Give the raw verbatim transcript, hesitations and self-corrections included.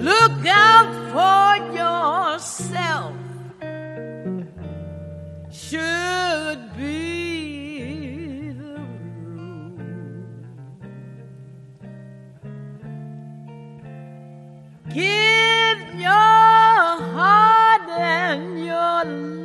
Look out for yourself. Should be the rule. Give your heart and your